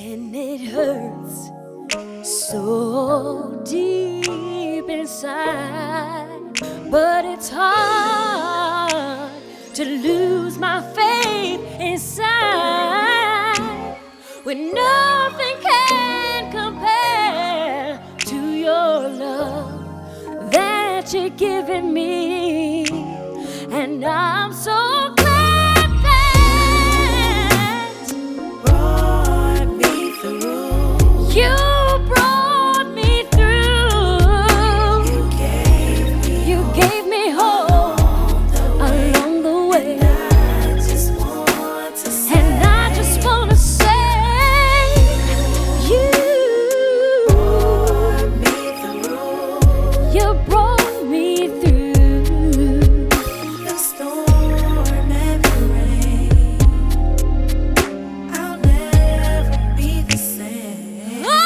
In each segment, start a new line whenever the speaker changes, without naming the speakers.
and it hurts so deep inside. But it's hard to lose my faith inside when nothing can compare to your love that you're giving me. And I'm so glad that
brought me through.
you brought me through. You gave me hope along the way.
I just want to say,
And I just wanna say, you
brought me through
you brought me through
the storm and the rain. I'll never be the same.
Oh,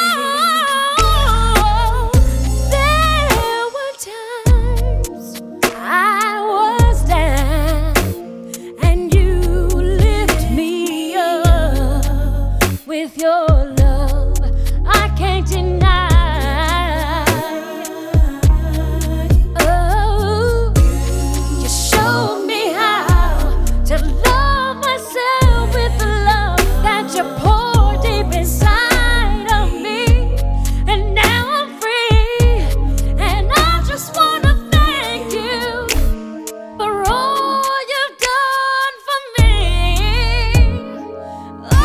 there were times I was down, and you lift me up with your love. I can't deny. Oh, you showed me how to love myself with the love that you poured deep inside of me. And now I'm free, and I just wanna thank you for all you've done for me. Oh,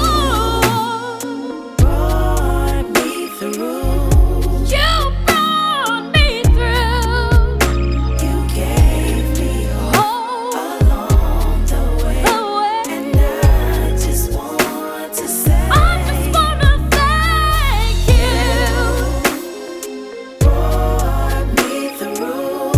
Brought me through.
you brought me through.
You gave me hope
Oh,
along the way.
the way.
And I just want to say,
I just wanna thank you.
brought me through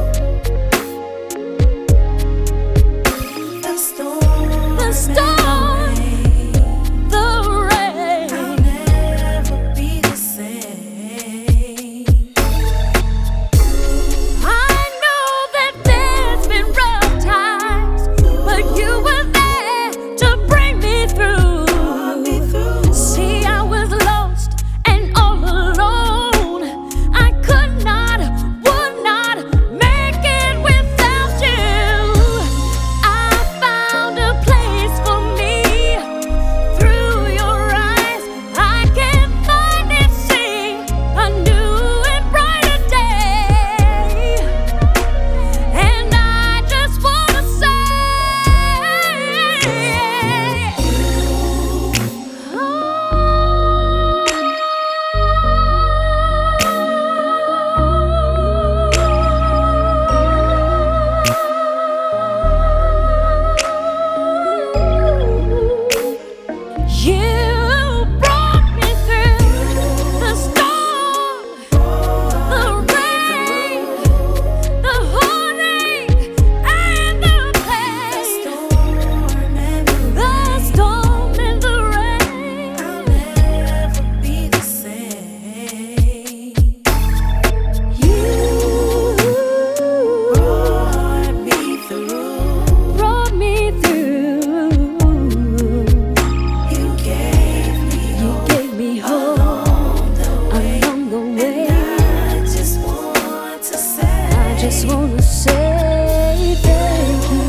the storm,
The storm, the rain.
I'll never be the same.
I know that there's been rough times, but you were there to bring me through.
Brought me through.
See, I was lost and all alone. I could not, would not make it without you. I found a place for me through your eyes. I can finally see a new and brighter day. And I just wanna say, you brought me through the storm, the rain, the heartache, and the pain. The storm and the rain.
I'll never be the same.
You
Brought me through.
brought me through.
You gave me
You gave me hope
along the way.
along the way.
I just want to say,
I just wanna say thank you.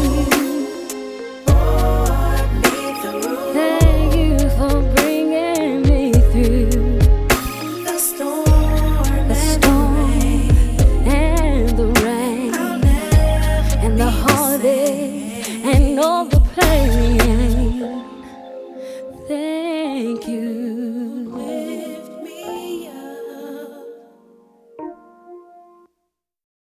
brought me through
Thank you for bringing me through
the storm
the storm and the rain
I'll never
and the